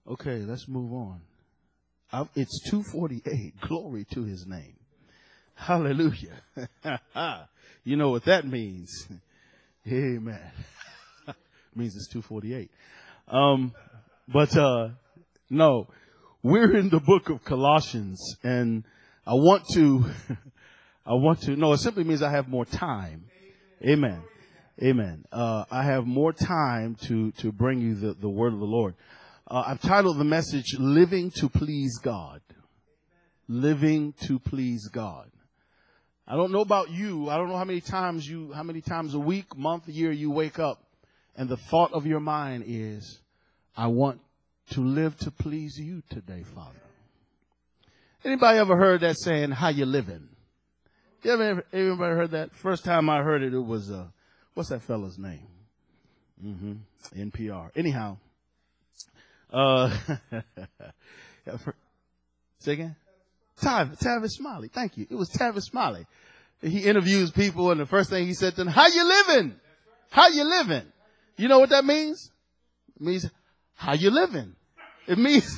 Okay, let's move on. It's 2:48. Glory to his name. Hallelujah. You know what that means. Amen. Means it's 2:48. No, we're in the book of Colossians, and no, it simply means I have more time. Amen. Amen. I have more time to bring you the word of the Lord. I've titled the message, Living to Please God. Living to please God. I don't know about you. I don't know how many times a week, month, year you wake up and the thought of your mind is, I want to live to please you today, Father. Anybody ever heard that saying, how you living? Everybody heard that? First time I heard it, it was, what's that fella's name? NPR. Anyhow. Say again? Tavis Smiley. Thank you. It was Tavis Smiley. He interviews people, and the first thing he said to them, how you living? How you living? You know what that means? It means, how you living? It means,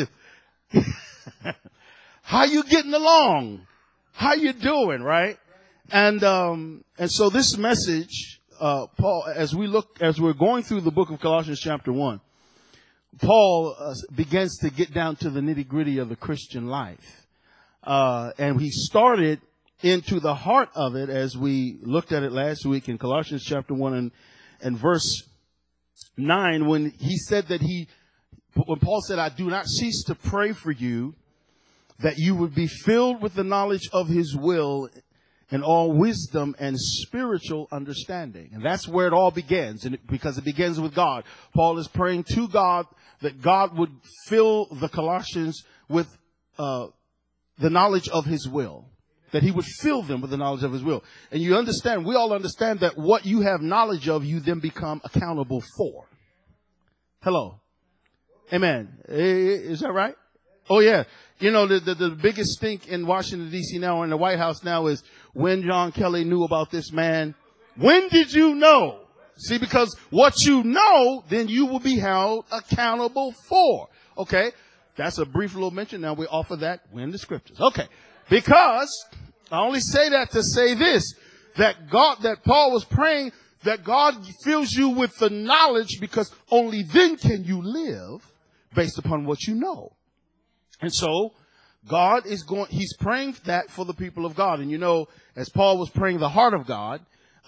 how you getting along? How you doing, right? And so this message, Paul, as we're going through the book of Colossians chapter 1, Paul begins to get down to the nitty-gritty of the Christian life. And he started into the heart of it as we looked at it last week in Colossians chapter 1 and verse 9, when he said that when Paul said, I do not cease to pray for you, that you would be filled with the knowledge of his will and all wisdom and spiritual understanding. And that's where it all begins, because it begins with God. Paul is praying to God that God would fill the Colossians with the knowledge of his will, that he would fill them with the knowledge of his will. And we all understand that what you have knowledge of, you then become accountable for. Hello. Amen. Is that right? Oh, yeah. You know, the biggest stink in Washington, D.C. now, or in the White House now, is when John Kelly knew about this man. When did you know? See, because what you know, then you will be held accountable for. Okay. That's a brief little mention. Now we offer that in the scriptures. Okay. Because I only say that to say this, that Paul was praying that God fills you with the knowledge, because only then can you live based upon what you know. And so he's praying that for the people of God. And you know, as Paul was praying the heart of God,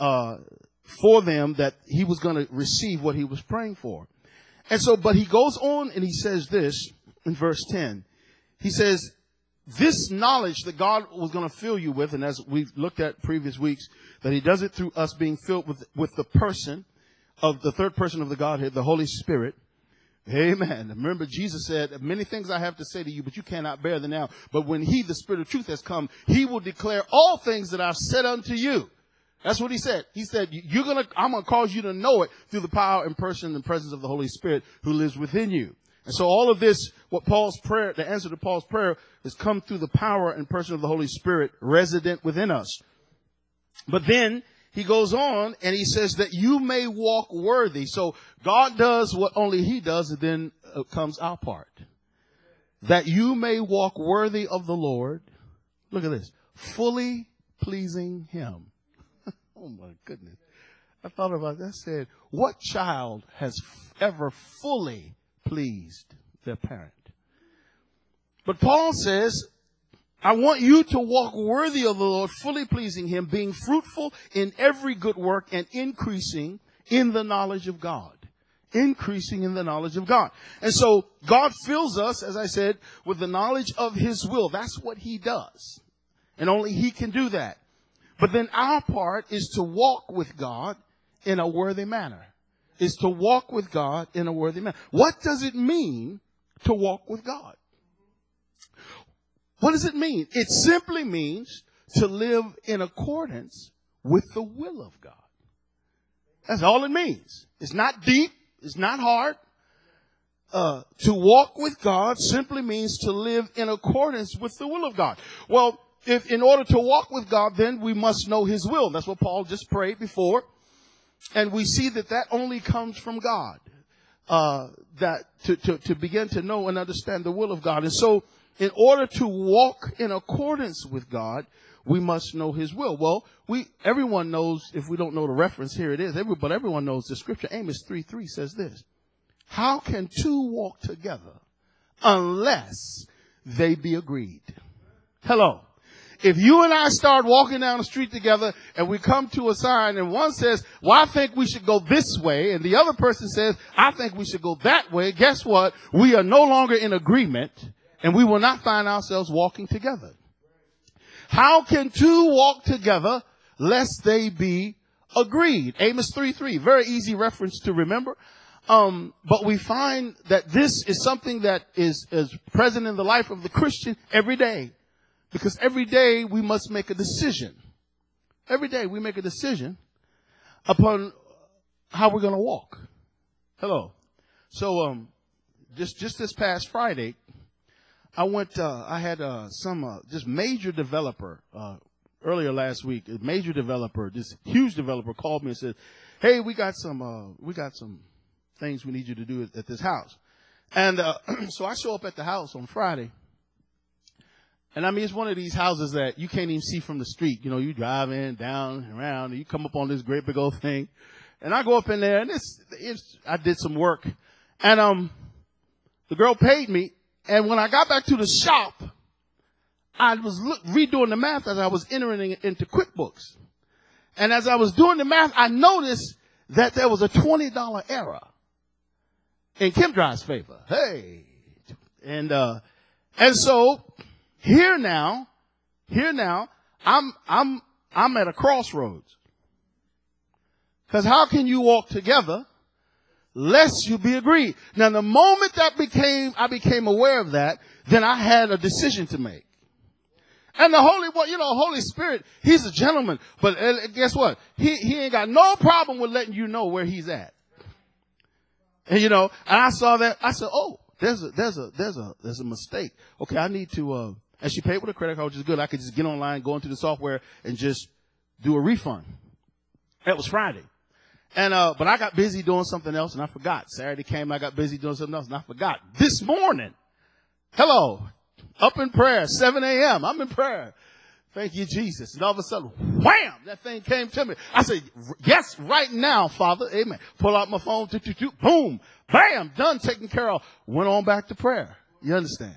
for them, that he was going to receive what he was praying for. And so, but he goes on and he says this in verse 10. He says, this knowledge that God was going to fill you with, and as we've looked at previous weeks, that he does it through us being filled with the person of the third person of the Godhead, the Holy Spirit. Amen. Remember, Jesus said, many things I have to say to you, but you cannot bear them now. But when he, the Spirit of truth, has come, he will declare all things that I've said unto you. That's what he said. He said, I'm going to cause you to know it through the power and person and presence of the Holy Spirit who lives within you. And so all of this, what Paul's prayer, the answer to Paul's prayer, has come through the power and person of the Holy Spirit resident within us. But then he goes on and he says that you may walk worthy. So God does what only he does, and then comes our part. That you may walk worthy of the Lord. Look at this. Fully pleasing him. Oh my goodness. I thought about that. I said, what child has ever fully pleased their parent? But Paul says, I want you to walk worthy of the Lord, fully pleasing him, being fruitful in every good work and increasing in the knowledge of God. Increasing in the knowledge of God. And so God fills us, as I said, with the knowledge of his will. That's what he does. And only he can do that. But then our part is to walk with God in a worthy manner. Is to walk with God in a worthy manner. What does it mean to walk with God? What does it mean? It simply means to live in accordance with the will of God. That's all it means. It's not deep. It's not hard. To walk with God simply means to live in accordance with the will of God. Well, if in order to walk with God, then we must know his will. That's what Paul just prayed before. And we see that only comes from God. that to begin to know and understand the will of God. And so in order to walk in accordance with God, we must know his will. Well, everyone knows, if we don't know the reference, here it is. But everyone knows the scripture. Amos 3:3 says this: how can two walk together unless they be agreed? Hello. If you and I start walking down the street together and we come to a sign and one says, well, I think we should go this way, and the other person says, I think we should go that way, guess what? We are no longer in agreement, and we will not find ourselves walking together. How can two walk together lest they be agreed? Amos 3:3, very easy reference to remember. But we find that this is something that is present in the life of the Christian every day. Because every day we must make a decision. Every day we make a decision upon how we're going to walk. Hello. So, just this past Friday, I had some just major developer, earlier last week, a major developer, this huge developer called me and said, hey, we got some things we need you to do at this house. And, so I show up at the house on Friday. And I mean, it's one of these houses that you can't even see from the street. You know, you drive in, down, and around, and you come up on this great big old thing. And I go up in there, and I did some work. And the girl paid me. And when I got back to the shop, I was redoing the math as I was entering it into QuickBooks. And as I was doing the math, I noticed that there was a $20 error in Kim Dry's favor. Hey. And so here now, I'm at a crossroads. Because how can you walk together lest you be agreed? Now, the moment I became aware of that, then I had a decision to make. And the Holy Spirit, he's a gentleman. But guess what? He ain't got no problem with letting you know where he's at. And and I saw that. I said, oh, there's a mistake. Okay, I need to, and she paid with a credit card, which is good. I could just get online, go into the software, and just do a refund. That was Friday. And, but I got busy doing something else and I forgot. Saturday came, I got busy doing something else and I forgot. This morning, up in prayer, 7 a.m., I'm in prayer. Thank you, Jesus. And all of a sudden, wham, that thing came to me. I said, yes, right now, Father. Amen. Pull out my phone, boom, bam, done, taken care of. Went on back to prayer. You understand?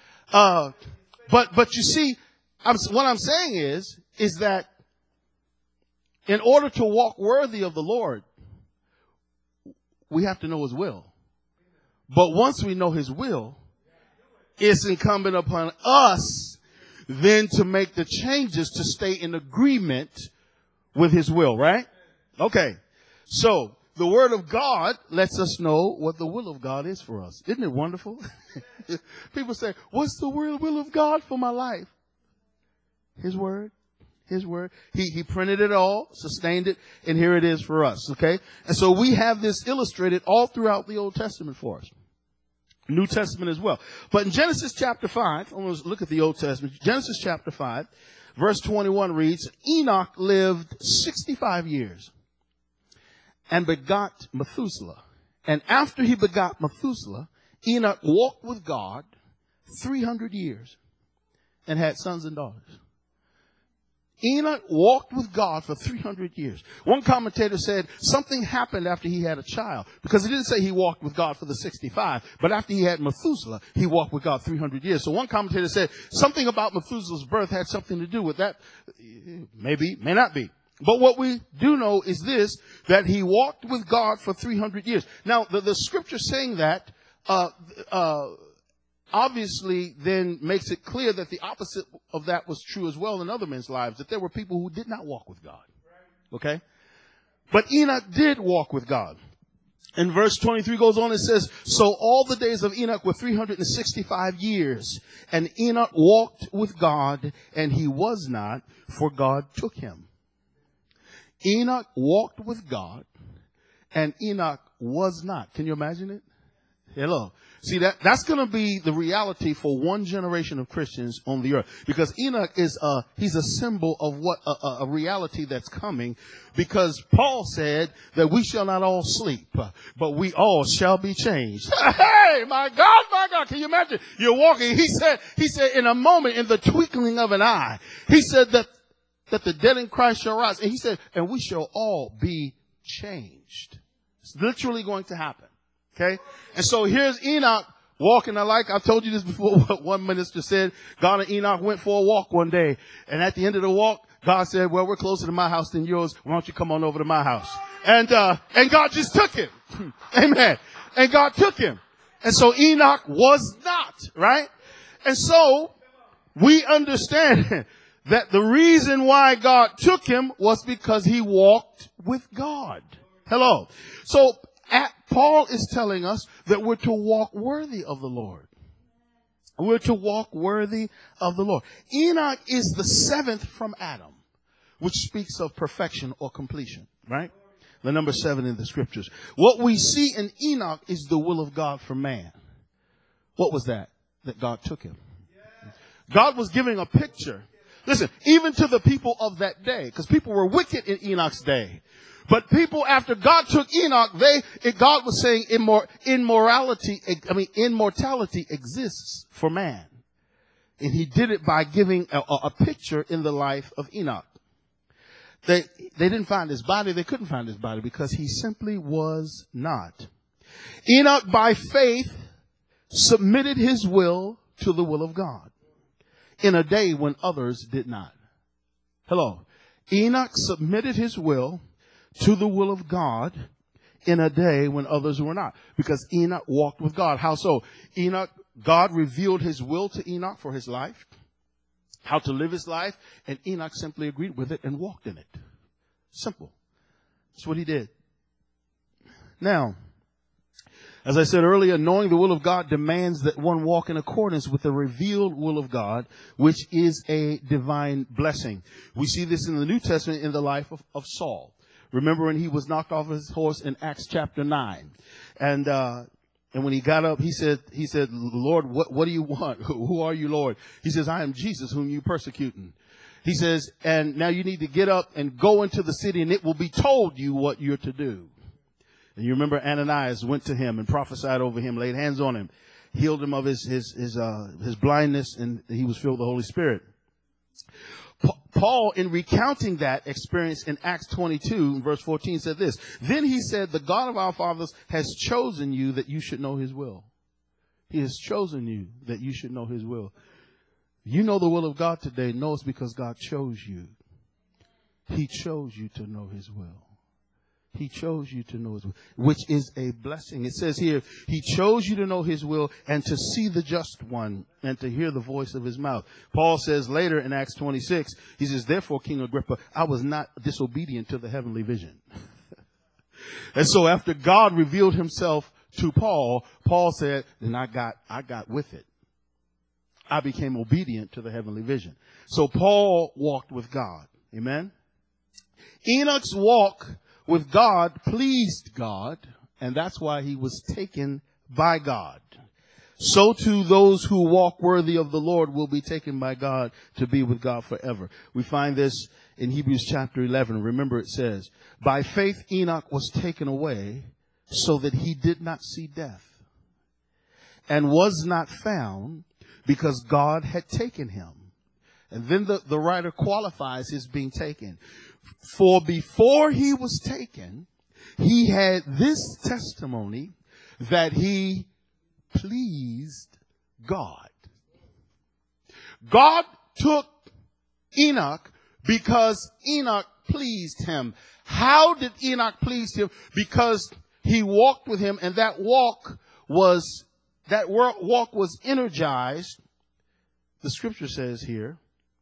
But you see, what I'm saying is that in order to walk worthy of the Lord, we have to know his will. But once we know his will, it's incumbent upon us then to make the changes to stay in agreement with his will, right? Okay. So the word of God lets us know what the will of God is for us. Isn't it wonderful? People say, what's the will of God for my life? His word. His word. He printed it all, sustained it, and here it is for us. Okay. And so we have this illustrated all throughout the Old Testament for us. New Testament as well. But in Genesis chapter 5, I want to look at the Old Testament. Genesis chapter 5, verse 21 reads, Enoch lived 65 years and begot Methuselah. And after he begot Methuselah, Enoch walked with God 300 years and had sons and daughters. Enoch walked with God for 300 years. One commentator said something happened after he had a child, because it didn't say he walked with God for the 65, but after he had Methuselah, he walked with God 300 years. So one commentator said something about Methuselah's birth had something to do with that. Maybe, may not be. But what we do know is this, that he walked with God for 300 years. Now, the scripture saying that, obviously then makes it clear that the opposite of that was true as well in other men's lives, that there were people who did not walk with God. Okay? But Enoch did walk with God. And verse 23 goes on and says, so all the days of Enoch were 365 years, and Enoch walked with God, and he was not, for God took him. Enoch walked with God, and Enoch was not. Can you imagine it? Hello. See, that's going to be the reality for one generation of Christians on the earth, because Enoch he's a symbol of what a reality that's coming, because Paul said that we shall not all sleep, but we all shall be changed. Hey, my God, can you imagine? You're walking. He said in a moment, in the twinkling of an eye, he said that the dead in Christ shall rise. And he said, and we shall all be changed. It's literally going to happen. Okay. And so here's Enoch walking. I've told you this before, what one minister said. God and Enoch went for a walk one day. And at the end of the walk, God said, well, we're closer to my house than yours. Why don't you come on over to my house? And God just took him. Amen. And God took him. And so Enoch was not, right? And so we understand that the reason why God took him was because he walked with God. Hello. So Paul is telling us that we're to walk worthy of the Lord. We're to walk worthy of the Lord. Enoch is the seventh from Adam, which speaks of perfection or completion, right? The number 7 in the scriptures. What we see in Enoch is the will of God for man. What was that? That God took him. God was giving a picture. Listen, even to the people of that day, because people were wicked in Enoch's day. But people, after God took Enoch, God was saying immortality exists for man. And he did it by giving a picture in the life of Enoch. They didn't find his body. They couldn't find his body because he simply was not. Enoch, by faith, submitted his will to the will of God in a day when others did not. Hello. Enoch submitted his will to the will of God in a day when others were not, because Enoch walked with God. How so? God revealed his will to Enoch for his life, how to live his life, and Enoch simply agreed with it and walked in it. Simple. That's what he did. Now, as I said earlier, knowing the will of God demands that one walk in accordance with the revealed will of God, which is a divine blessing. We see this in the New Testament in the life of Saul. Remember when he was knocked off his horse in Acts chapter 9. And when he got up, he said, Lord, what do you want? Who are you, Lord? He says, I am Jesus whom you persecuting. He says, and now you need to get up and go into the city and it will be told you what you're to do. And you remember Ananias went to him and prophesied over him, laid hands on him, healed him of his blindness, and he was filled with the Holy Spirit. Paul, in recounting that experience in Acts 22, verse 14, said this. Then he said, the God of our fathers has chosen you that you should know his will. He has chosen you that you should know his will. You know the will of God today. No, it's because God chose you. He chose you to know his will. He chose you to know his will, which is a blessing. It says here, he chose you to know his will and to see the just one and to hear the voice of his mouth. Paul says later in Acts 26, he says, therefore, King Agrippa, I was not disobedient to the heavenly vision. And so after God revealed himself to Paul, Paul said, then I got with it. I became obedient to the heavenly vision. So Paul walked with God. Amen. Enoch's walk with God pleased God, and that's why he was taken by God. So too those who walk worthy of the Lord will be taken by God to be with God forever. We find this in Hebrews chapter 11. Remember it says, by faith Enoch was taken away so that he did not see death, and was not found because God had taken him. And then the writer qualifies his being taken. For before he was taken, he had this testimony that he pleased God. God took Enoch because Enoch pleased him. How did Enoch please him? Because he walked with him, and that walk was energized. The scripture says here,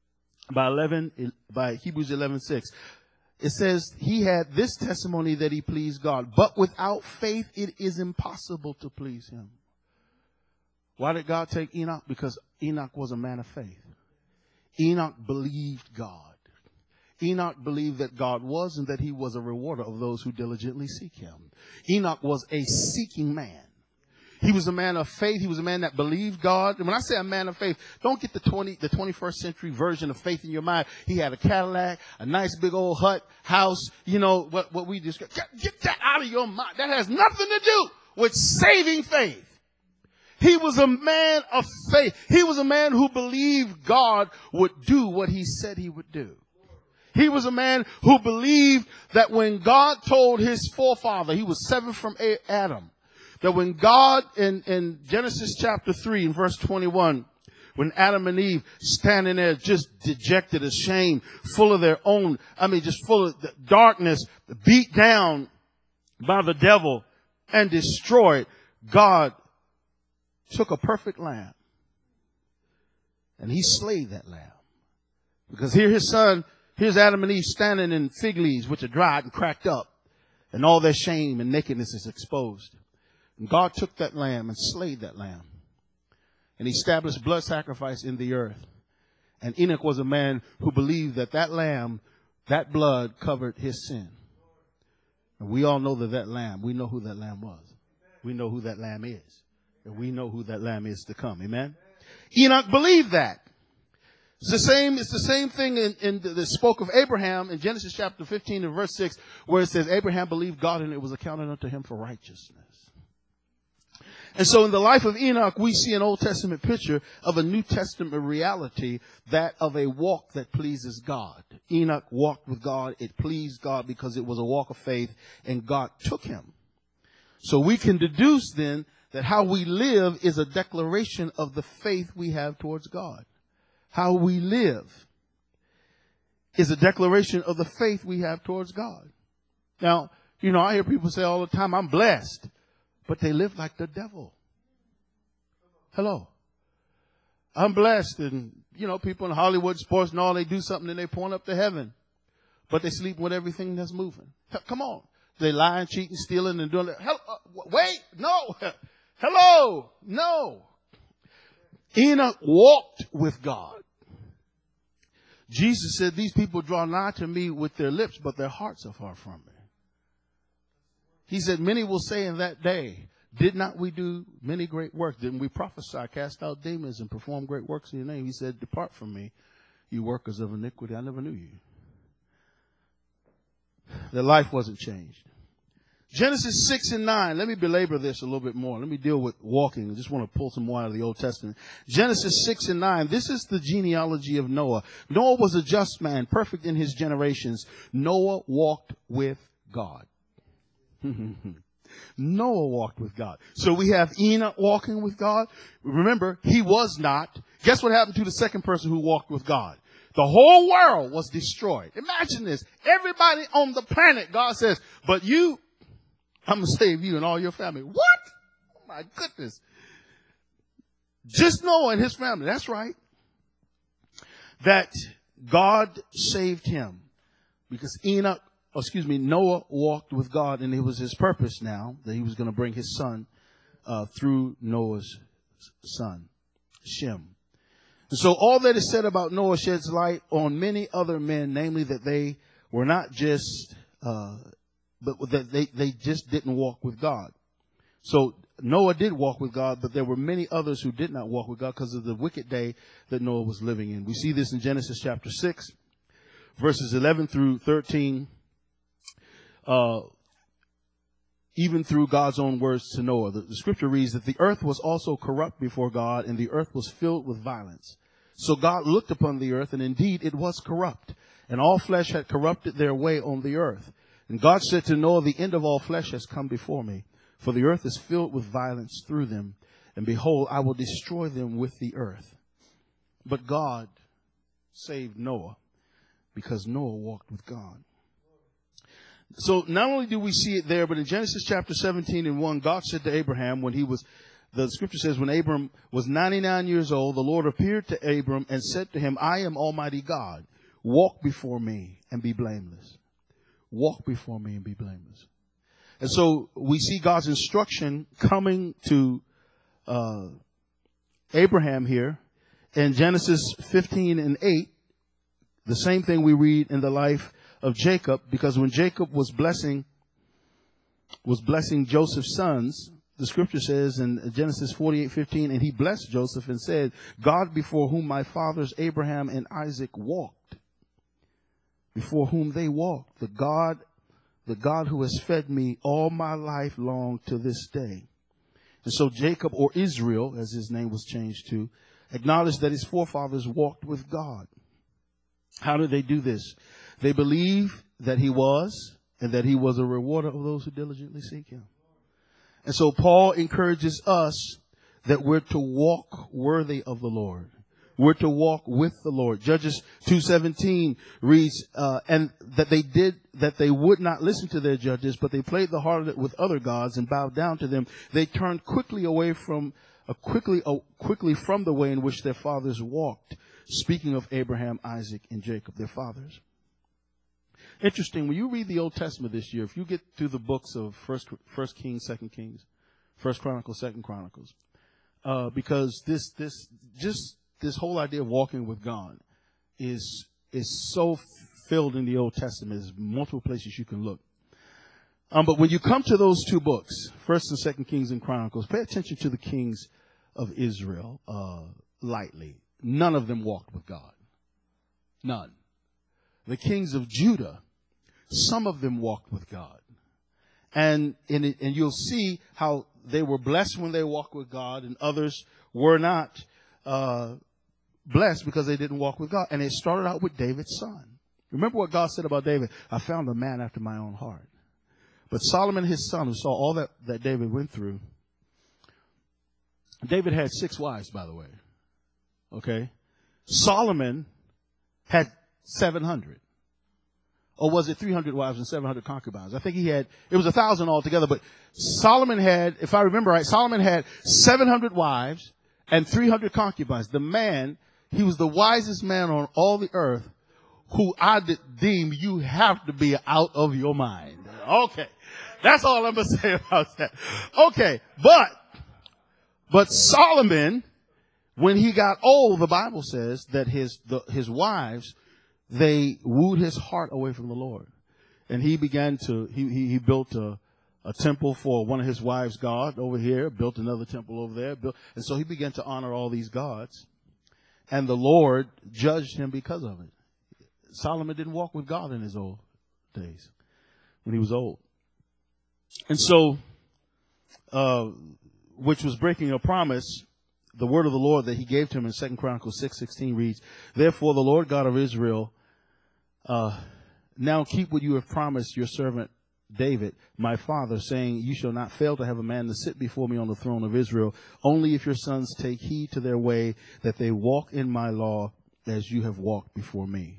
by Hebrews 11:6. It says he had this testimony that he pleased God, but without faith it is impossible to please him. Why did God take Enoch? Because Enoch was a man of faith. Enoch believed God. Enoch believed that God was and that he was a rewarder of those who diligently seek him. Enoch was a seeking man. He was a man of faith. He was a man that believed God. And when I say a man of faith, don't get the 21st century version of faith in your mind. He had a Cadillac, a nice big old hut, house, you know, what we just get that out of your mind. That has nothing to do with saving faith. He was a man of faith. He was a man who believed God would do what he said he would do. He was a man who believed that when God told his forefather, he was seventh from Adam, that when God in Genesis chapter 3 and verse 21, when Adam and Eve standing there just dejected, ashamed, full of their own, just full of darkness, beat down by the devil and destroyed, God took a perfect lamb and he slayed that lamb. Because here's Adam and Eve standing in fig leaves which are dried and cracked up, and all their shame and nakedness is exposed. And God took that lamb and slayed that lamb. And he established blood sacrifice in the earth. And Enoch was a man who believed that that lamb, that blood covered his sin. And we all know that lamb, we know who that lamb was. We know who that lamb is. And we know who that lamb is to come. Amen. Enoch believed that. It's the same thing in the spoke of Abraham in Genesis chapter 15 and verse 6, where it says Abraham believed God and it was accounted unto him for righteousness. And so in the life of Enoch, we see an Old Testament picture of a New Testament reality, that of a walk that pleases God. Enoch walked with God. It pleased God because it was a walk of faith, and God took him. So we can deduce then that how we live is a declaration of the faith we have towards God. How we live is a declaration of the faith we have towards God. Now, I hear people say all the time, I'm blessed. But they live like the devil. Hello. I'm blessed, and, people in Hollywood, sports and all, they do something and they point up to heaven. But they sleep with everything that's moving. Come on. They lying, cheating, stealing, and doing that. Wait, no. Hello. No. Enoch walked with God. Jesus said, these people draw nigh to me with their lips, but their hearts are far from me. He said, many will say in that day, did not we do many great works? Didn't we prophesy, cast out demons, and perform great works in your name? He said, depart from me, you workers of iniquity. I never knew you. Their life wasn't changed. Genesis 6 and 9. Let me belabor this a little bit more. Let me deal with walking. I just want to pull some more out of the Old Testament. Genesis 6 and 9. This is the genealogy of Noah. Noah was a just man, perfect in his generations. Noah walked with God. Noah walked with God. So we have Enoch walking with God. Remember, he was not. Guess what happened to the second person who walked with God? The whole world was destroyed. Imagine this. Everybody on the planet, God says, but you, I'm going to save you and all your family. What? Oh my goodness. Just Noah and his family. That's right. That God saved him because Noah walked with God, and it was his purpose now that he was going to bring his son through Noah's son, Shem. And so all that is said about Noah sheds light on many other men, namely that they were not just, but that they just didn't walk with God. So Noah did walk with God, but there were many others who did not walk with God because of the wicked day that Noah was living in. We see this in Genesis chapter 6, verses 11 through 13. Even through God's own words to Noah. The scripture reads that the earth was also corrupt before God, and the earth was filled with violence. So God looked upon the earth, and indeed it was corrupt, and all flesh had corrupted their way on the earth. And God said to Noah, the end of all flesh has come before me, for the earth is filled with violence through them, and behold, I will destroy them with the earth. But God saved Noah because Noah walked with God. So not only do we see it there, but in Genesis chapter 17 and 1, God said to Abraham the scripture says, when Abram was 99 years old, the Lord appeared to Abram and said to him, I am Almighty God. Walk before me and be blameless. Walk before me and be blameless. And so we see God's instruction coming to Abraham here in Genesis 15 and 8. The same thing we read in the life of Jacob, because when Jacob was blessing Joseph's sons, the scripture says in Genesis 48:15, and he blessed Joseph and said, God before whom my fathers Abraham and Isaac walked, before whom they walked, the God who has fed me all my life long to this day. And so Jacob, or Israel, as his name was changed to, acknowledged that his forefathers walked with God. How did they do this? They believed that he was, and that he was a rewarder of those who diligently seek him. And so Paul encourages us that we're to walk worthy of the Lord. We're to walk with the Lord. Judges 2:17 reads, and that they would not listen to their judges, but they played the harlot with other gods and bowed down to them. They turned quickly from the way in which their fathers walked. Speaking of Abraham, Isaac, and Jacob, their fathers. Interesting, when you read the Old Testament this year, if you get through the books of First Kings, Second Kings, First Chronicles, Second Chronicles, because this whole idea of walking with God is so filled in the Old Testament. There's multiple places you can look. But when you come to those two books, First and Second Kings and Chronicles, pay attention to the kings of Israel lightly. None of them walked with God. None. The kings of Judah, some of them walked with God. And you'll see how they were blessed when they walked with God, and others were not blessed because they didn't walk with God. And it started out with David's son. Remember what God said about David? I found a man after my own heart. But Solomon, his son, who saw all that David went through, David had 6 wives, by the way. Okay? Solomon had 700. Or was it 300 wives and 700 concubines? I think it was 1,000 altogether, but Solomon had, if I remember right, Solomon had 700 wives and 300 concubines. The man, he was the wisest man on all the earth, who I deem you have to be out of your mind. Okay. That's all I'm going to say about that. Okay. But Solomon, when he got old, the Bible says that his wives, they wooed his heart away from the Lord. And he began to, he built a temple for one of his wives' God over here, built another temple over there. And so he began to honor all these gods. And the Lord judged him because of it. Solomon didn't walk with God in his old days, when he was old. And so, which was breaking a promise, the word of the Lord that he gave to him in 2 Chronicles 6:16 reads, Therefore the Lord God of Israel, now keep what you have promised your servant David, my father, saying, You shall not fail to have a man to sit before me on the throne of Israel, only if your sons take heed to their way, that they walk in my law as you have walked before me.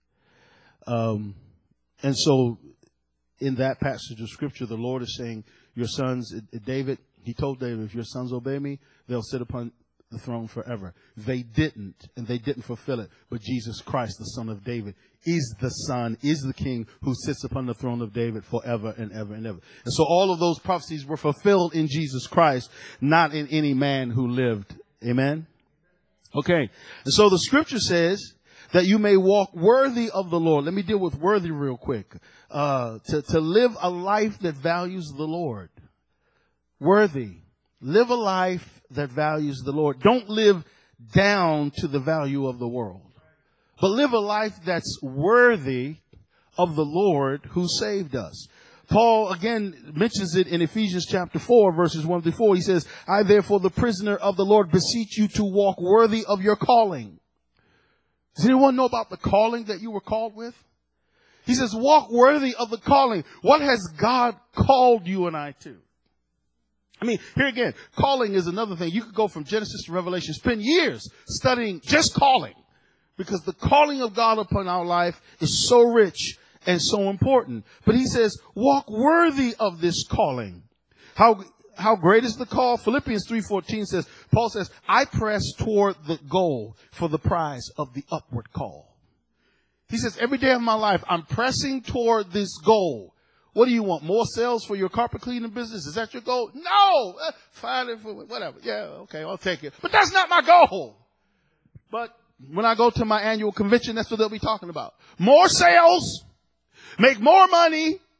And so in that passage of scripture, the Lord is saying, your sons, David, he told David, if your sons obey me, they'll sit upon the throne forever. They didn't, and they didn't fulfill it. But Jesus Christ, the son of David, is the son, is the king who sits upon the throne of David forever and ever and ever. And so all of those prophecies were fulfilled in Jesus Christ, not in any man who lived. Amen? Okay. And so the scripture says that you may walk worthy of the Lord. Let me deal with worthy real quick. To live a life that values the Lord. Worthy. Live a life that values the Lord. Don't live down to the value of the world, but live a life that's worthy of the Lord who saved us. Paul again mentions it in Ephesians chapter 4, verses 1-4. He says, I therefore, the prisoner of the Lord, beseech you to walk worthy of your calling. Does anyone know about the calling that you were called with? He says, walk worthy of the calling. What has God called you and I to? I mean, here again, calling is another thing. You could go from Genesis to Revelation, spend years studying just calling, because the calling of God upon our life is so rich and so important. But he says, walk worthy of this calling. How great is the call? Philippians 3:14 says, Paul says, I press toward the goal for the prize of the upward call. He says, every day of my life, I'm pressing toward this goal. What do you want? More sales for your carpet cleaning business? Is that your goal? No! Find it for whatever. Yeah, okay, I'll take it. But that's not my goal. But when I go to my annual convention, that's what they'll be talking about. More sales, make more money,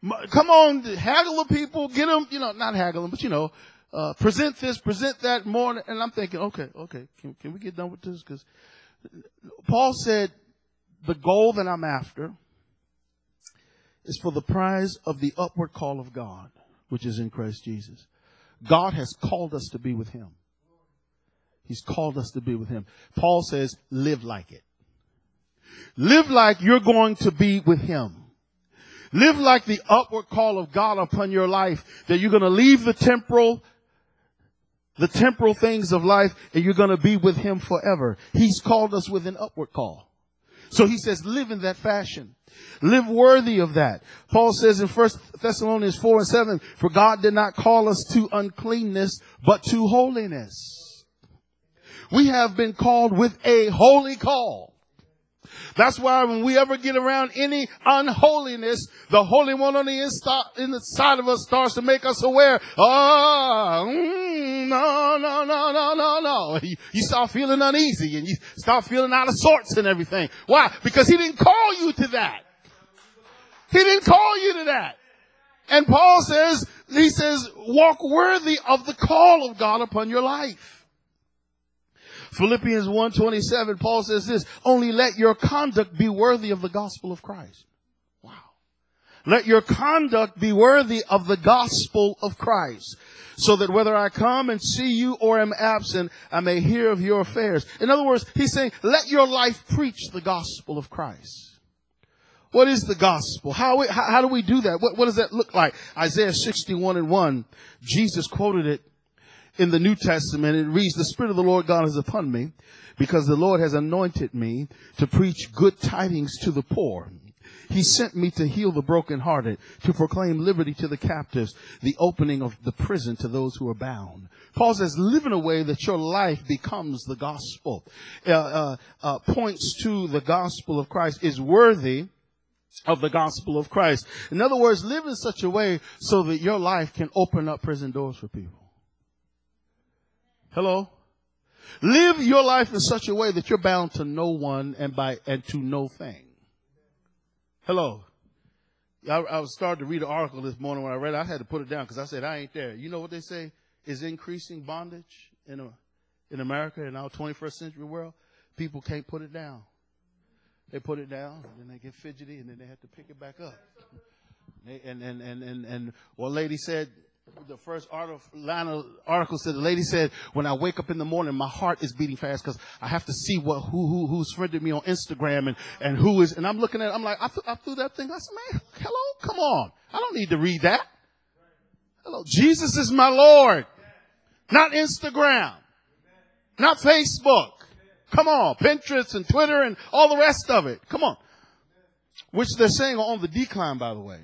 Come on, haggle the people, get them, not haggle them, but present this, present that more. And I'm thinking, okay, can we get done with this? Because Paul said, the goal that I'm after is for the prize of the upward call of God, which is in Christ Jesus. God has called us to be with him. He's called us to be with him. Paul says, live like it. Live like you're going to be with him. Live like the upward call of God upon your life, that you're going to leave the temporal things of life, and you're going to be with him forever. He's called us with an upward call. So he says, live in that fashion. Live worthy of that. Paul says in 1 Thessalonians 4:7, for God did not call us to uncleanness, but to holiness. We have been called with a holy call. That's why when we ever get around any unholiness, the Holy One on the inside of us starts to make us aware. No. You start feeling uneasy and you start feeling out of sorts and everything. Why? Because he didn't call you to that. He didn't call you to that. And Paul says, walk worthy of the call of God upon your life. Philippians 1:27, Paul says this, only let your conduct be worthy of the gospel of Christ. Wow. Let your conduct be worthy of the gospel of Christ, so that whether I come and see you or am absent, I may hear of your affairs. In other words, he's saying, let your life preach the gospel of Christ. What is the gospel? How do we do that? What does that look like? Isaiah 61:1, Jesus quoted it in the New Testament. It reads, the Spirit of the Lord God is upon me, because the Lord has anointed me to preach good tidings to the poor. He sent me to heal the brokenhearted, to proclaim liberty to the captives, the opening of the prison to those who are bound. Paul says, live in a way that your life becomes the gospel, points to the gospel of Christ, is worthy of the gospel of Christ. In other words, live in such a way so that your life can open up prison doors for people. Hello? Live your life in such a way that you're bound to no one and to no thing. Hello? I was starting to read an article this morning. When I read it, I had to put it down because I said, I ain't there. You know what they say is increasing bondage in America in our 21st century world? People can't put it down. They put it down, and then they get fidgety, and then they have to pick it back up. And one lady said, the first article said, the lady said, when I wake up in the morning, my heart is beating fast because I have to see who's friended me on Instagram and who is, and I'm looking at it, I'm like, I threw that thing. I said, man, hello, come on. I don't need to read that. Hello, Jesus is my Lord, not Instagram, not Facebook. Come on, Pinterest and Twitter and all the rest of it. Come on. Which they're saying are on the decline, by the way.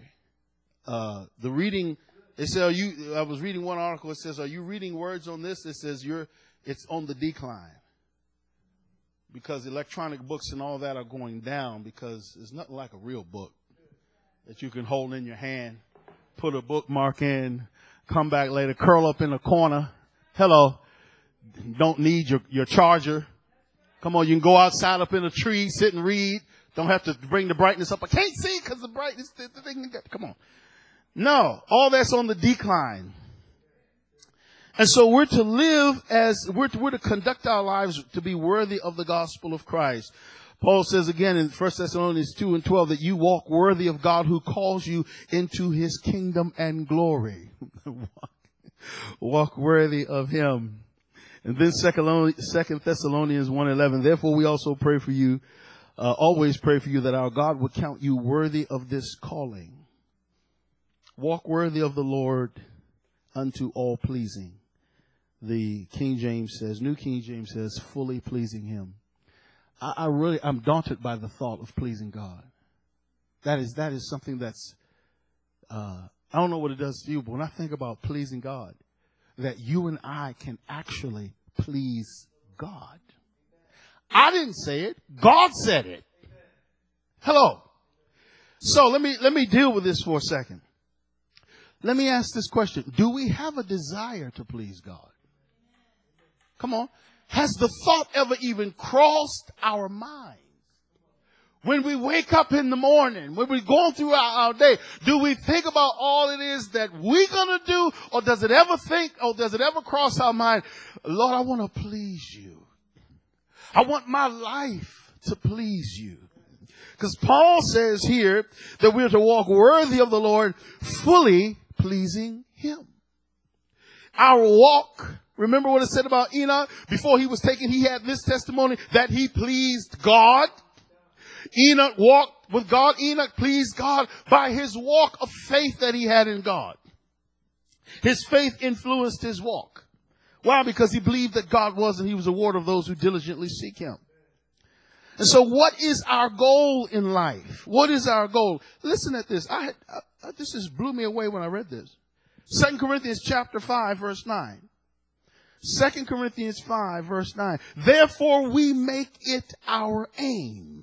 The reading, they say, I was reading one article. It says, are you reading words on this? It says it's on the decline. Because electronic books and all that are going down, because there's nothing like a real book that you can hold in your hand, put a bookmark in, come back later, curl up in a corner. Hello. Don't need your charger. Come on, you can go outside up in a tree, sit and read. Don't have to bring the brightness up. I can't see because the brightness, the thing, come on. No, all that's on the decline. And so we're to live we're to conduct our lives to be worthy of the gospel of Christ. Paul says again in 1 Thessalonians 2:12 that you walk worthy of God who calls you into his kingdom and glory. Walk worthy of him. And then 2 Thessalonians 1:11, therefore we also pray for you, always pray for you that our God would count you worthy of this calling. Walk worthy of the Lord unto all pleasing. The King James says, New King James says, fully pleasing him. I'm daunted by the thought of pleasing God. That is something that's, I don't know what it does to you, but when I think about pleasing God, that you and I can actually please God. I didn't say it. God said it. Hello. So let me deal with this for a second. Let me ask this question. Do we have a desire to please God? Come on. Has the thought ever even crossed our minds? When we wake up in the morning, when we're going through our day, do we think about all it is that we're going to do? Or does it ever cross our mind, Lord, I want to please you. I want my life to please you. Because Paul says here that we're to walk worthy of the Lord, fully pleasing him. Our walk, remember what it said about Enoch? Before he was taken, he had this testimony that he pleased God. Enoch walked with God. Enoch pleased God by his walk of faith that he had in God. His faith influenced his walk. Why? Because he believed that God was, and he was a reward of those who diligently seek him. And so what is our goal in life? What is our goal? Listen at this. This just blew me away when I read this. 2 Corinthians chapter 5, verse 9. 2 Corinthians 5, verse 9. Therefore we make it our aim,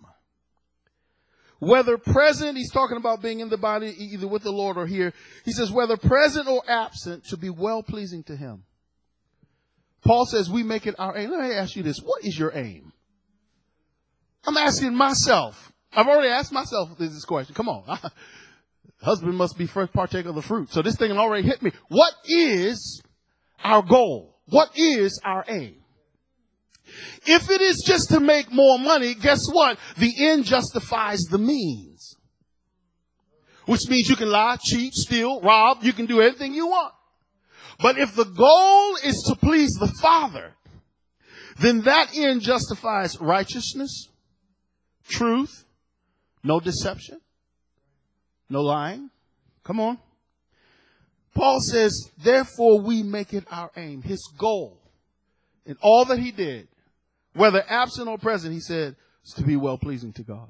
whether present, he's talking about being in the body, either with the Lord or here. He says, whether present or absent, to be well-pleasing to him. Paul says we make it our aim. Let me ask you this. What is your aim? I'm asking myself. I've already asked myself this question. Come on. Husband must be first partaker of the fruit. So this thing already hit me. What is our goal? What is our aim? If it is just to make more money, guess what? The end justifies the means. Which means you can lie, cheat, steal, rob. You can do anything you want. But if the goal is to please the Father, then that end justifies righteousness, truth, no deception, no lying. Come on. Paul says, therefore we make it our aim. His goal in all that he did, whether absent or present, he said, is to be well-pleasing to God.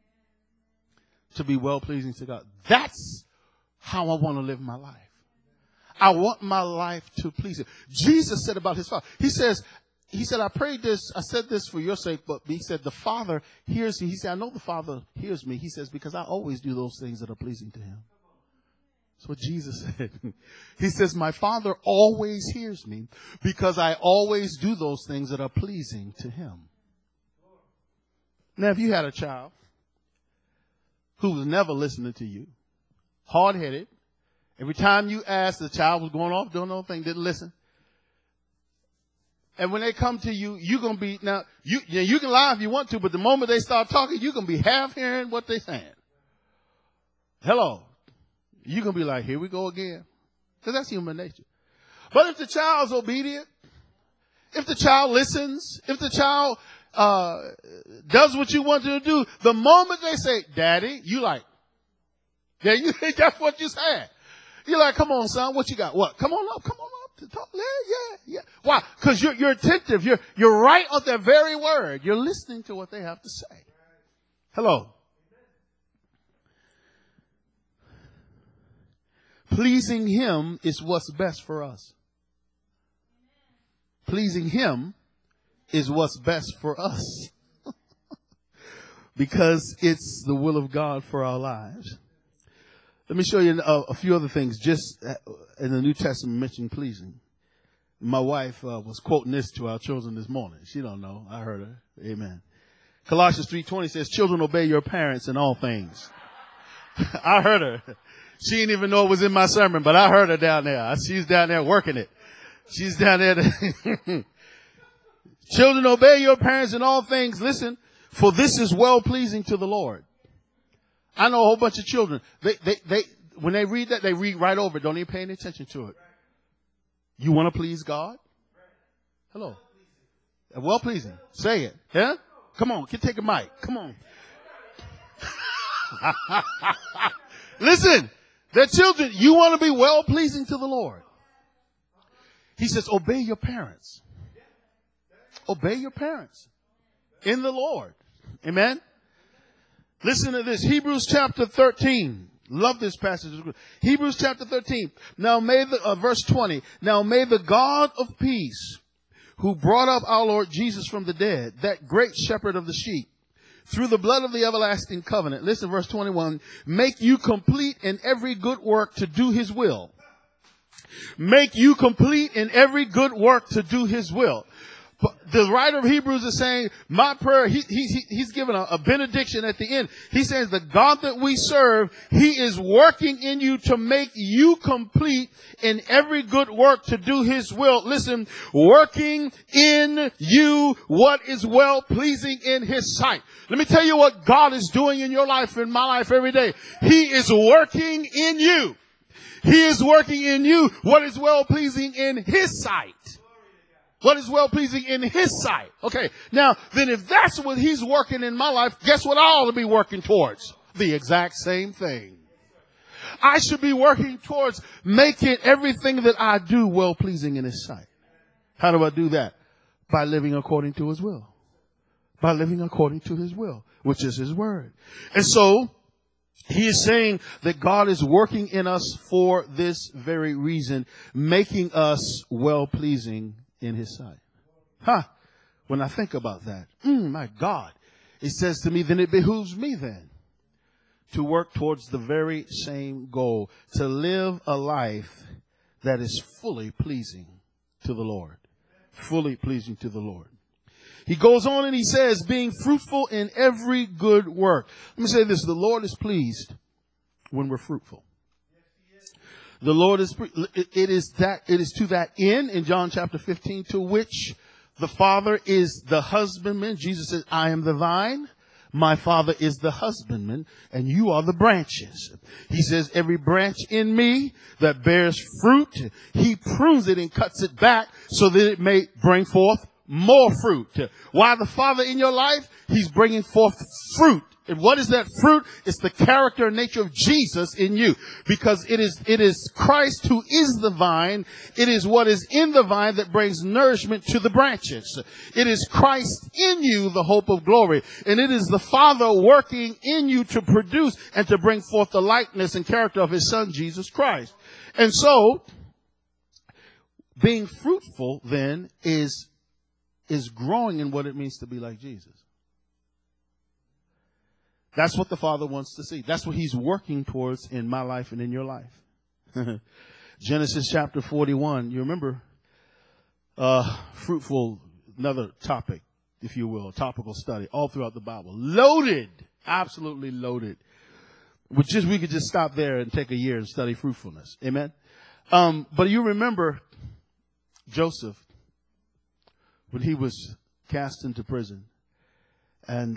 To be well-pleasing to God. That's how I want to live my life. I want my life to please him. Jesus said about his Father. He said, I prayed this, I said this for your sake, but he said, the Father hears me. He said, I know the Father hears me. He says, because I always do those things that are pleasing to him. That's what Jesus said. He says, my Father always hears me because I always do those things that are pleasing to him. Now, if you had a child who was never listening to you, hard-headed, every time you asked, the child was going off, doing no thing, didn't listen. And when they come to you, you're going to be, now, you can lie if you want to, but the moment they start talking, you're going to be half hearing what they're saying. Hello. You're going to be like, here we go again. Because that's human nature. But if the child's obedient, if the child listens, if the child does what you want to do, the moment they say, Daddy, you like, yeah, that's what you said. You're like, come on, son, what you got? What? Come on up to talk. Yeah. Why? Because you're attentive. You're right on their very word. You're listening to what they have to say. Hello. Pleasing him is what's best for us. Pleasing him is what's best for us. Because it's the will of God for our lives. Let me show you a few other things just in the New Testament mentioning pleasing. My wife was quoting this to our children this morning. She don't know. I heard her. Amen. Colossians 3:20 says, children, obey your parents in all things. I heard her. She didn't even know it was in my sermon, but I heard her down there. She's down there working it. She's down there. Children, obey your parents in all things. Listen, for this is well-pleasing to the Lord. I know a whole bunch of children. They when they read that, they read right over it. Don't even pay any attention to it. You want to please God? Hello. Well-pleasing. Say it. Yeah? Come on. Take a mic. Come on. Listen. They're children. You want to be well-pleasing to the Lord. He says, obey your parents. Obey your parents in the Lord. Amen. Listen to this. Hebrews chapter 13. Love this passage. Hebrews chapter 13. Now may verse 20. Now may the God of peace, who brought up our Lord Jesus from the dead, that great shepherd of the sheep, through the blood of the everlasting covenant. Listen, verse 21. Make you complete in every good work to do his will. Make you complete in every good work to do his will. The writer of Hebrews is saying, my prayer, he's given a benediction at the end. He says, the God that we serve, he is working in you to make you complete in every good work to do his will. Listen, working in you what is well pleasing in his sight. Let me tell you what God is doing in your life, in my life every day. He is working in you. He is working in you what is well pleasing in his sight. What is well pleasing in his sight. Okay. Now, then if that's what he's working in my life, guess what I ought to be working towards? The exact same thing. I should be working towards making everything that I do well pleasing in his sight. How do I do that? By living according to his will. By living according to his will, which is his word. And so, he is saying that God is working in us for this very reason, making us well pleasing in his sight. When I think about that, my God, it says to me, then it behooves me then to work towards the very same goal, to live a life that is fully pleasing to the Lord. Fully pleasing to the Lord. He goes on and he says, being fruitful in every good work. Let me say this, the Lord is pleased when we're fruitful. The Lord is, it is to that end in John chapter 15, to which the Father is the husbandman. Jesus says, I am the vine. My Father is the husbandman, and you are the branches. He says, every branch in me that bears fruit, he prunes it and cuts it back so that it may bring forth more fruit. Why the Father in your life? He's bringing forth fruit. And what is that fruit? It's the character and nature of Jesus in you. Because it is Christ who is the vine. It is what is in the vine that brings nourishment to the branches. It is Christ in you, the hope of glory. And it is the Father working in you to produce and to bring forth the likeness and character of his Son, Jesus Christ. And so, being fruitful then is growing in what it means to be like Jesus. That's what the Father wants to see. That's what he's working towards in my life and in your life. Genesis chapter 41. You remember, fruitful, another topic, if you will, topical study all throughout the Bible. Loaded, absolutely loaded. We could just stop there and take a year and study fruitfulness. Amen. But you remember Joseph when he was cast into prison and,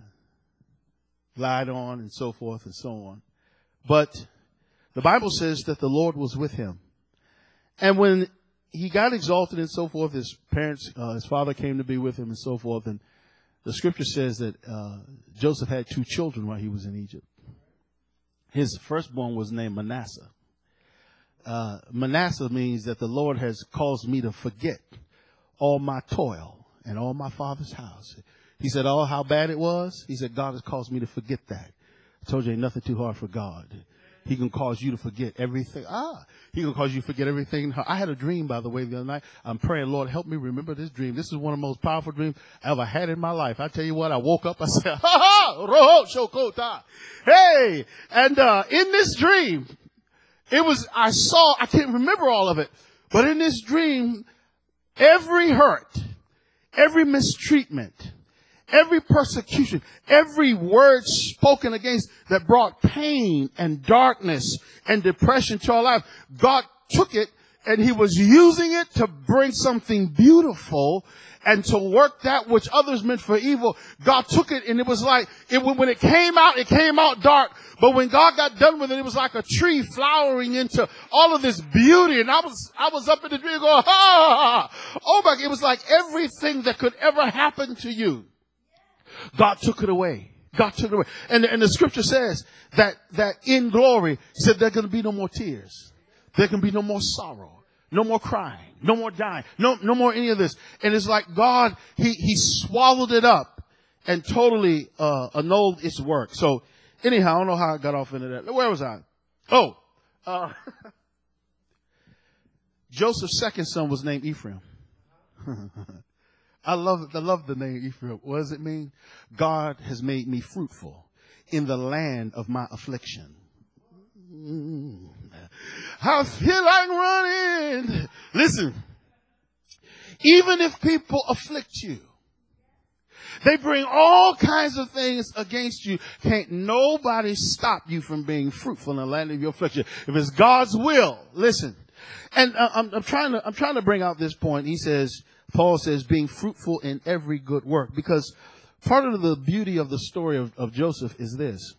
lied on and so forth and so on. But the Bible says that the Lord was with him. And when he got exalted and so forth, his parents, his father came to be with him and so forth. And the scripture says that Joseph had 2 children while he was in Egypt. His firstborn was named Manasseh. Manasseh means that the Lord has caused me to forget all my toil and all my father's house. He said, oh, how bad it was. He said, God has caused me to forget that. I told you ain't nothing too hard for God. He can cause you to forget everything. He can cause you to forget everything. I had a dream, by the way, the other night. I'm praying, Lord, help me remember this dream. This is one of the most powerful dreams I ever had in my life. I tell you what, I woke up, I said, roho shokota. Hey, and in this dream, I can't remember all of it, but in this dream, every hurt, every mistreatment, every persecution, every word spoken against that brought pain and darkness and depression to our life, God took it and he was using it to bring something beautiful and to work that which others meant for evil. God took it and it was like, when it came out dark. But when God got done with it, it was like a tree flowering into all of this beauty. And I was up in the dream going, oh my God. It was like everything that could ever happen to you, God took it away. God took it away. And the scripture says that in glory, he said there are going to be no more tears. There can be no more sorrow, no more crying, no more dying, no more any of this. And it's like God, he swallowed it up and totally, annulled its work. So anyhow, I don't know how I got off into that. Where was I? Joseph's second son was named Ephraim. I love the name Ephraim. What does it mean? God has made me fruitful in the land of my affliction. I feel like running. Listen, Even if people afflict you, they bring all kinds of things against you, can't nobody stop you from being fruitful in the land of your affliction. If it's God's will, listen. And I'm trying to bring out this point. Paul says, being fruitful in every good work, because part of the beauty of the story of Joseph is this.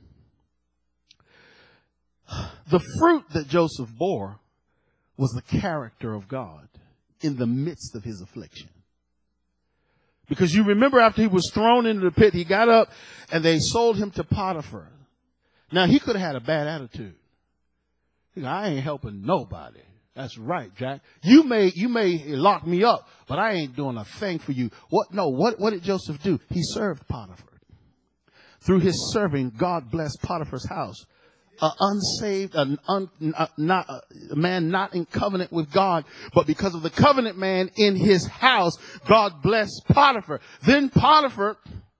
The fruit that Joseph bore was the character of God in the midst of his affliction. Because you remember after he was thrown into the pit, he got up and they sold him to Potiphar. Now, he could have had a bad attitude. He goes, I ain't helping nobody. That's right, Jack. You may lock me up, but I ain't doing a thing for you. What did Joseph do? He served Potiphar. Through his serving, God blessed Potiphar's house. Unsaved, a man not in covenant with God, but because of the covenant man in his house, God blessed Potiphar. Then Potiphar,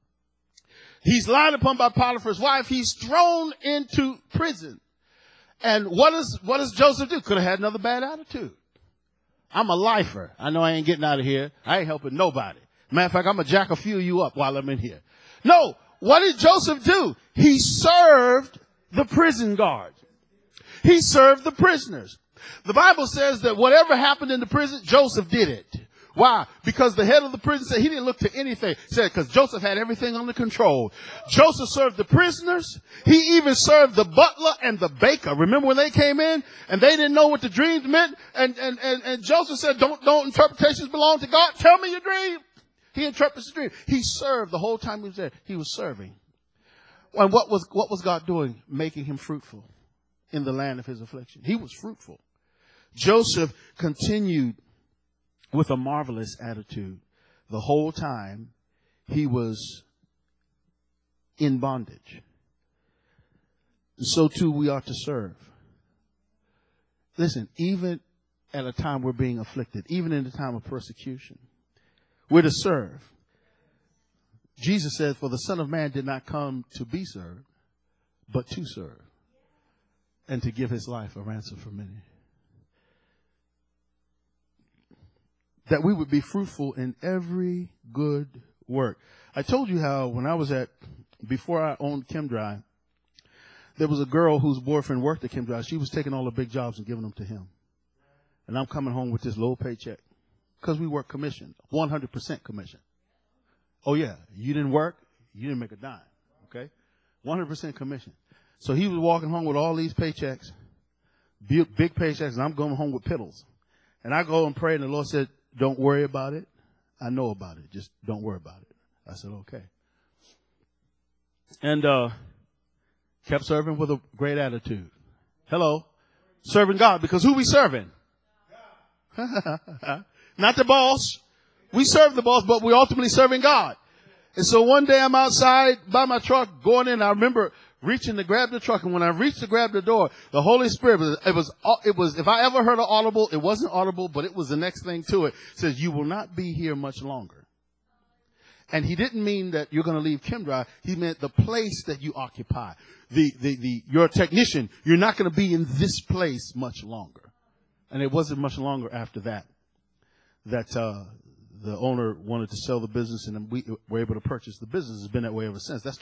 he's lied upon by Potiphar's wife. He's thrown into prison. And what does Joseph do? Could have had another bad attitude. I'm a lifer. I know I ain't getting out of here. I ain't helping nobody. Matter of fact, I'm going to jack a few of you up while I'm in here. No, what did Joseph do? He served the prison guards. He served the prisoners. The Bible says that whatever happened in the prison, Joseph did it. Why? Because the head of the prison said he didn't look to anything. He said because Joseph had everything under control. Joseph served the prisoners. He even served the butler and the baker. Remember when they came in and they didn't know what the dreams meant? And Joseph said, don't interpretations belong to God? Tell me your dream. He interprets the dream. He served the whole time he was there. He was serving. And what was God doing? Making him fruitful in the land of his affliction. He was fruitful. Joseph continued with a marvelous attitude the whole time he was in bondage. And so too we ought to serve. Listen, even at a time we're being afflicted, even in the time of persecution, we're to serve. Jesus said, for the Son of Man did not come to be served, but to serve, and to give his life a ransom for many. That we would be fruitful in every good work. I told you how before I owned ChemDry, there was a girl whose boyfriend worked at ChemDry. She was taking all the big jobs and giving them to him. And I'm coming home with this low paycheck because we work commission, 100% commission. Oh yeah, you didn't work, you didn't make a dime, okay? 100% commission. So he was walking home with all these paychecks, big paychecks, and I'm going home with piddles. And I go and pray, and the Lord said, don't worry about it. I know about it. Just don't worry about it. I said, okay. And kept serving with a great attitude. Hello. Serving God, because who we serving? Not the boss. We serve the boss, but we're ultimately serving God. And so one day I'm outside by my truck going in. I remember reaching to grab the truck, and when I reached to grab the door, the Holy Spirit, it was, if I ever heard an audible, it wasn't audible, but it was the next thing to it. It says, you will not be here much longer. And he didn't mean that you're going to leave ChemDry. He meant the place that you occupy. Your technician, you're not going to be in this place much longer. And it wasn't much longer after that the owner wanted to sell the business, and we were able to purchase the business. It's been that way ever since. That's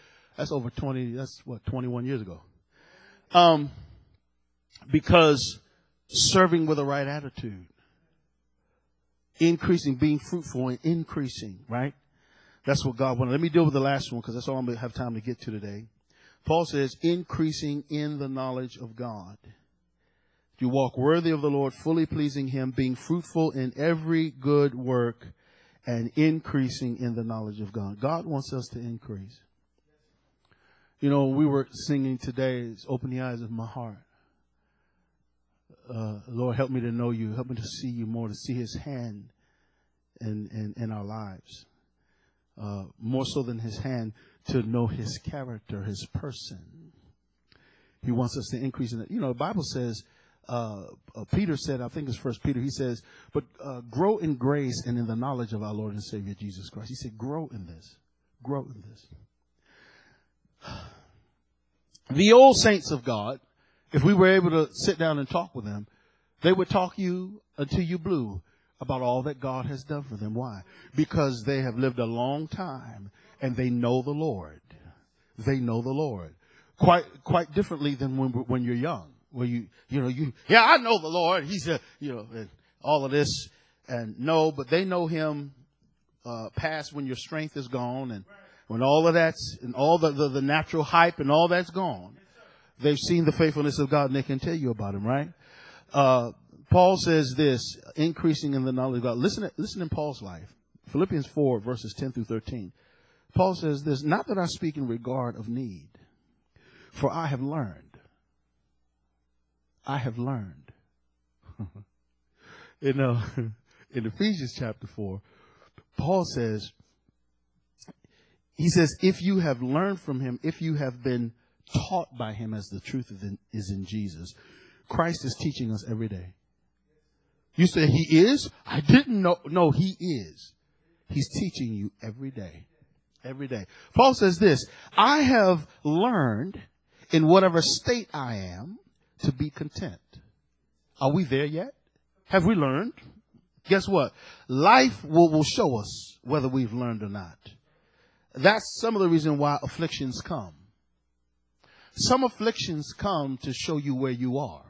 21 years ago. Because serving with the right attitude, increasing, being fruitful and increasing, right? That's what God wanted. Let me deal with the last one because that's all I'm going to have time to get to today. Paul says, increasing in the knowledge of God. You walk worthy of the Lord, fully pleasing him, being fruitful in every good work and increasing in the knowledge of God. God wants us to increase. You know, we were singing today, open the eyes of my heart. Lord, help me to know you. Help me to see you more, to see his hand in our lives. More so than his hand, to know his character, his person. He wants us to increase in it. You know, the Bible says, Peter said, I think it's 1 Peter, he says, but grow in grace and in the knowledge of our Lord and Savior Jesus Christ. He said, grow in this. Grow in this. The old saints of God, if we were able to sit down and talk with them, they would talk you until you blew about all that God has done for them. Why? Because they have lived a long time and they know the Lord. They know the Lord quite differently than when you're young, where yeah, I know the Lord. He's and all of this, and no, but they know Him past when your strength is gone and when all of that's and all the natural hype and all that's gone. They've seen the faithfulness of God and they can tell you about Him, right? Paul says this, increasing in the knowledge of God. Listen in Paul's life. Philippians 4, verses 10 through 13. Paul says this, not that I speak in regard of need, for I have learned. In Ephesians chapter 4, Paul says, he says, if you have learned from Him, if you have been taught by Him as the truth is in Jesus, Christ is teaching us every day. You say He is? I didn't know. No, He is. He's teaching you every day. Every day. Paul says this, I have learned in whatever state I am to be content. Are we there yet? Have we learned? Guess what? Life will show us whether we've learned or not. That's some of the reason why afflictions come. Some afflictions come to show you where you are.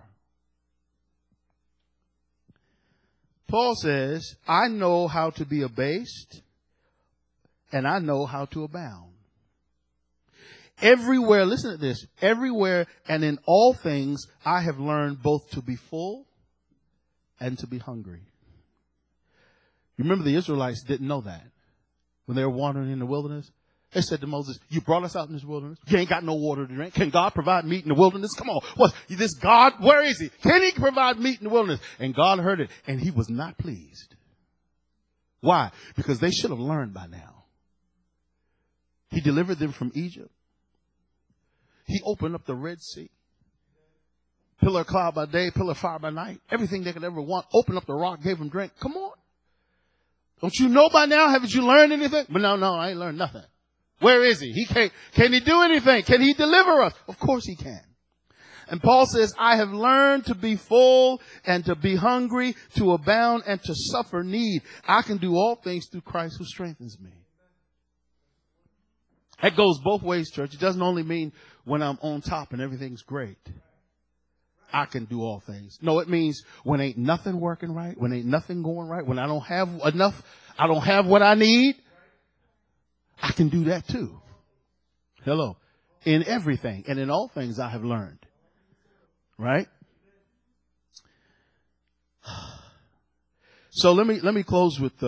Paul says, I know how to be abased and I know how to abound. Everywhere, listen to this, everywhere and in all things I have learned both to be full and to be hungry. You remember the Israelites didn't know that when they were wandering in the wilderness. They said to Moses, you brought us out in this wilderness. You ain't got no water to drink. Can God provide meat in the wilderness? Come on. What? This God, where is He? Can He provide meat in the wilderness? And God heard it and He was not pleased. Why? Because they should have learned by now. He delivered them from Egypt. He opened up the Red Sea. Pillar of cloud by day, pillar of fire by night. Everything they could ever want. Opened up the rock, gave them drink. Come on. Don't you know by now? Haven't you learned anything? But no, I ain't learned nothing. Where is He? Can He do anything? Can He deliver us? Of course He can. And Paul says, I have learned to be full and to be hungry, to abound and to suffer need. I can do all things through Christ who strengthens me. That goes both ways, church. It doesn't only mean when I'm on top and everything's great, I can do all things. No, it means when ain't nothing working right, when ain't nothing going right, when I don't have enough, I don't have what I need, I can do that too. Hello. In everything and in all things I have learned. Right? So let me close with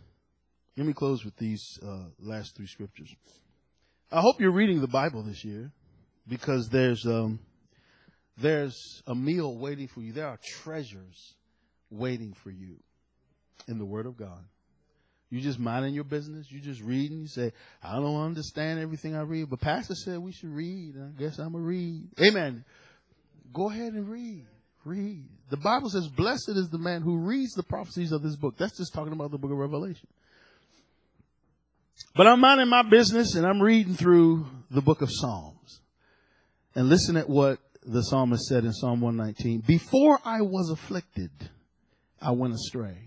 these last three scriptures. I hope you're reading the Bible this year because there's a meal waiting for you. There are treasures waiting for you in the Word of God. You just minding your business. You just reading. You say, I don't understand everything I read, but Pastor said we should read. I guess I'm going to read. Amen. Go ahead and read. Read. The Bible says, blessed is the man who reads the prophecies of this book. That's just talking about the book of Revelation. But I'm minding my business and I'm reading through the book of Psalms. And listen at what the psalmist said in Psalm 119. Before I was afflicted, I went astray.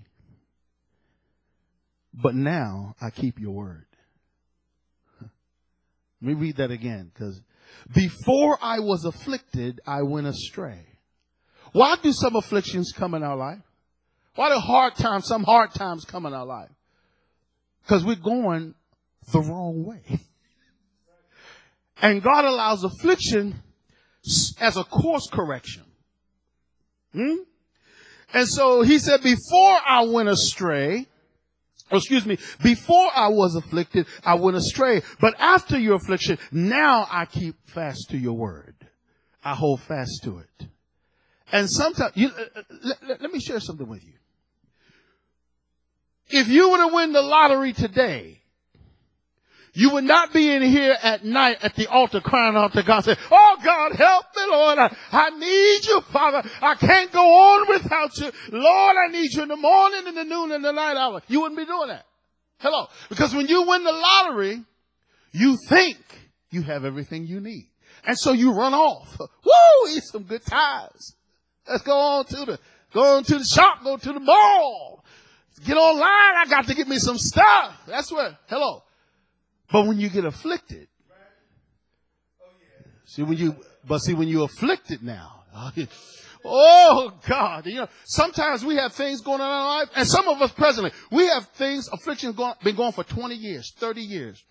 But now I keep your word. Let me read that again, because before I was afflicted, I went astray. Why do some afflictions come in our life? Why do some hard times come in our life? Because we're going the wrong way. And God allows affliction as a course correction. And so He said, before I went astray, before I was afflicted, I went astray. But after your affliction, now I keep fast to your word. I hold fast to it. And sometimes, let me share something with you. If you were to win the lottery today, you would not be in here at night at the altar crying out to God, saying, oh God, help me, Lord. I need you, Father. I can't go on without you. Lord, I need you in the morning, in the noon, and the night hour. You wouldn't be doing that. Hello. Because when you win the lottery, you think you have everything you need. And so you run off. Woo, eat some good times. Let's go on to the shop, go to the mall. Get online. I got to get me some stuff. That's what, hello. But when you get afflicted, when you're afflicted now, oh God, sometimes we have things going on in our life, and some of us presently, we have afflictions been going for 20 years, 30 years.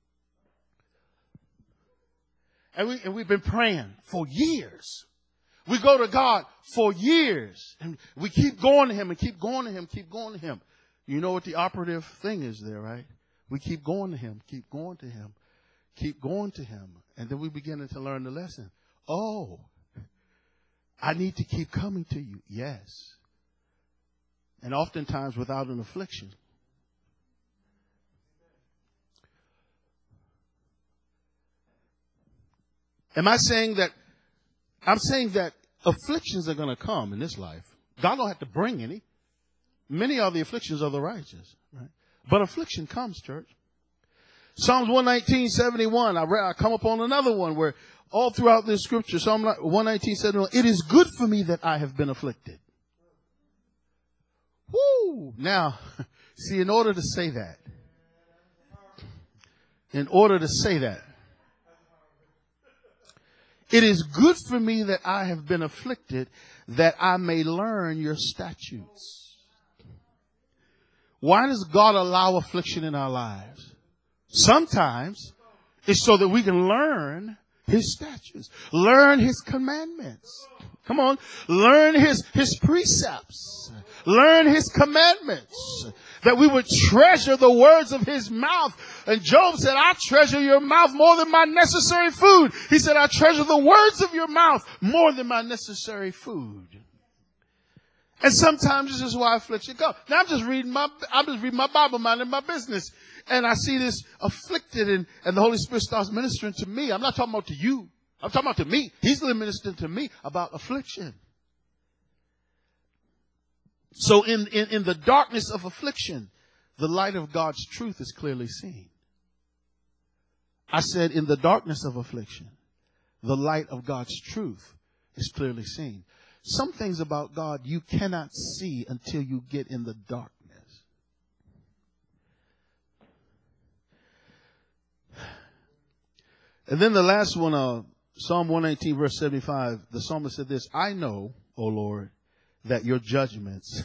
And we've been praying for years. We go to God for years, and we keep going to him and keep going to him, keep going to him. You know what the operative thing is there, right? We keep going to him, keep going to him, keep going to him. And then we begin to learn the lesson. Oh, I need to keep coming to you. Yes. And oftentimes without an affliction. Am I saying that? I'm saying that afflictions are going to come in this life. God don't have to bring any. Many are the afflictions of the righteous, right? But affliction comes, church. Psalms 119:71. I come upon another one where all throughout this scripture, Psalm 119:71, it is good for me that I have been afflicted. Woo! Now, see, in order to say that, it is good for me that I have been afflicted, that I may learn your statutes. Why does God allow affliction in our lives? Sometimes it's so that we can learn his statutes, learn his commandments. Come on, learn his precepts, learn his commandments, that we would treasure the words of his mouth. And Job said, I treasure your mouth more than my necessary food. He said, I treasure the words of your mouth more than my necessary food. And sometimes this is why affliction comes. Now I'm just reading my Bible, minding my business. And I see this afflicted, and the Holy Spirit starts ministering to me. I'm not talking about to you. I'm talking about to me. He's ministering to me about affliction. So in the darkness of affliction, the light of God's truth is clearly seen. I said in the darkness of affliction, the light of God's truth is clearly seen. Some things about God you cannot see until you get in the darkness. And then the last one, Psalm 119, verse 75, the psalmist said this, I know, O Lord, that your judgments.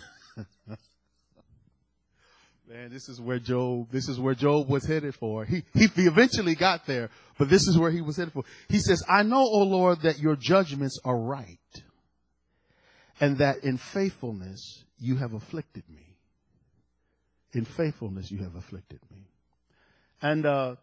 Man, this is where Job was headed for. He eventually got there, but this is where he was headed for. He says, I know, O Lord, that your judgments are right, and that in faithfulness you have afflicted me. In faithfulness you have afflicted me. And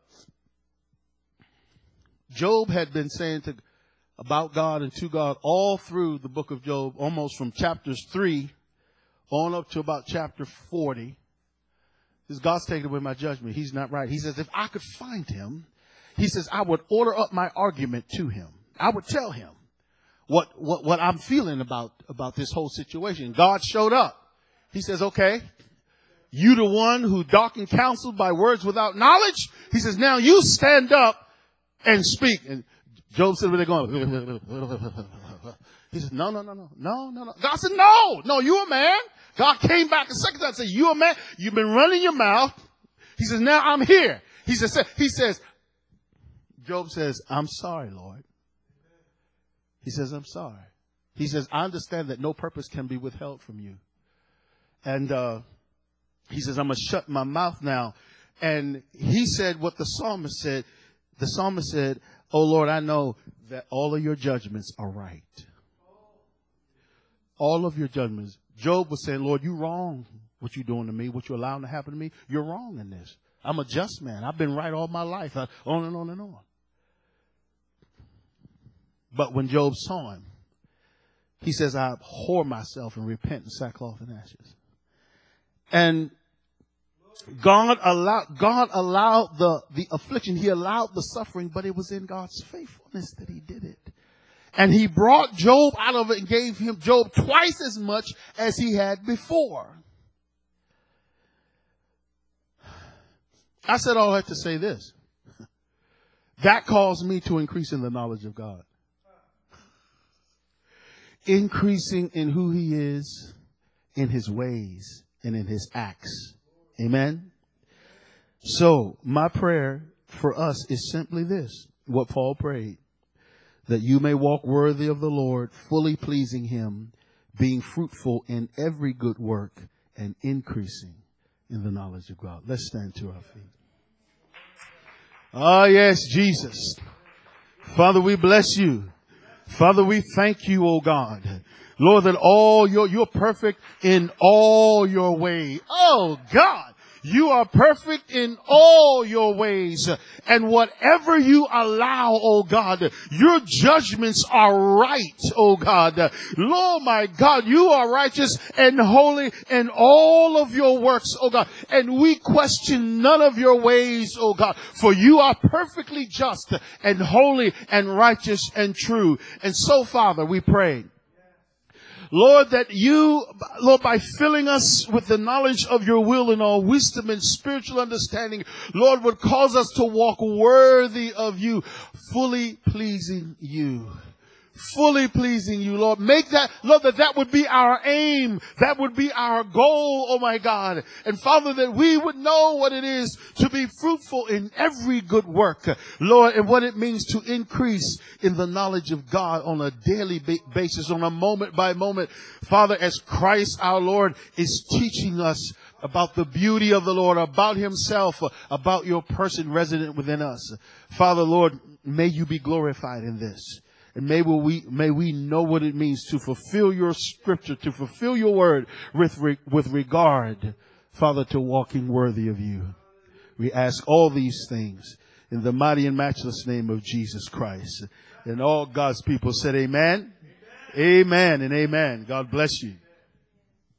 Job had been saying about God and to God all through the book of Job, almost from chapters 3 on up to about chapter 40. This God's taken away my judgment. He's not right. He says, if I could find him, he says, I would order up my argument to him. I would tell him what I'm feeling about this whole situation. God showed up. He says, okay, you the one who darkened counsel by words without knowledge. He says, now you stand up and speak. And Job said, where they going? He said, no. God said, no, you a man. God came back a second time and said, you a man. You've been running your mouth. He says, now I'm here. He says, Job says, I'm sorry, Lord. He says, I'm sorry. He says, I understand that no purpose can be withheld from you. And he says, I'm going to shut my mouth now. And he said what the psalmist said. The psalmist said, oh, Lord, I know that all of your judgments are right. All of your judgments. Job was saying, Lord, you're wrong what you're doing to me, what you're allowing to happen to me. You're wrong in this. I'm a just man. I've been right all my life. On and on and on. But when Job saw him, he says, I abhor myself and repent in sackcloth and ashes. And God allowed the affliction. He allowed the suffering, but it was in God's faithfulness that he did it. And he brought Job out of it and gave him Job twice as much as he had before. I said all that to say this. That caused me to increase in the knowledge of God. Increasing in who he is, in his ways, and in his acts. Amen. So my prayer for us is simply this, what Paul prayed, that you may walk worthy of the Lord, fully pleasing him, being fruitful in every good work and increasing in the knowledge of God. Let's stand to our feet. Ah, yes, Jesus. Father, we bless you. Father, we thank you, oh God. Lord, that you're perfect in all your ways. Oh God. You are perfect in all your ways. And whatever you allow, oh God, your judgments are right, oh God. Lord, my God, you are righteous and holy in all of your works, oh God. And we question none of your ways, oh God, for you are perfectly just and holy and righteous and true. And so, Father, we pray, Lord, that you, Lord, by filling us with the knowledge of your will and all wisdom and spiritual understanding, Lord, would cause us to walk worthy of you, fully pleasing you. Fully pleasing you, Lord. Make that, Lord, that would be our aim. That would be our goal, oh my God. And Father, that we would know what it is to be fruitful in every good work, Lord, and what it means to increase in the knowledge of God on a daily basis, on a moment by moment. Father, as Christ our Lord is teaching us about the beauty of the Lord, about himself, about your person resident within us. Father, Lord, may you be glorified in this. And may we know what it means to fulfill your scripture, to fulfill your word with regard, Father, to walking worthy of you. We ask all these things in the mighty and matchless name of Jesus Christ. And all God's people said amen. Amen and amen. God bless you.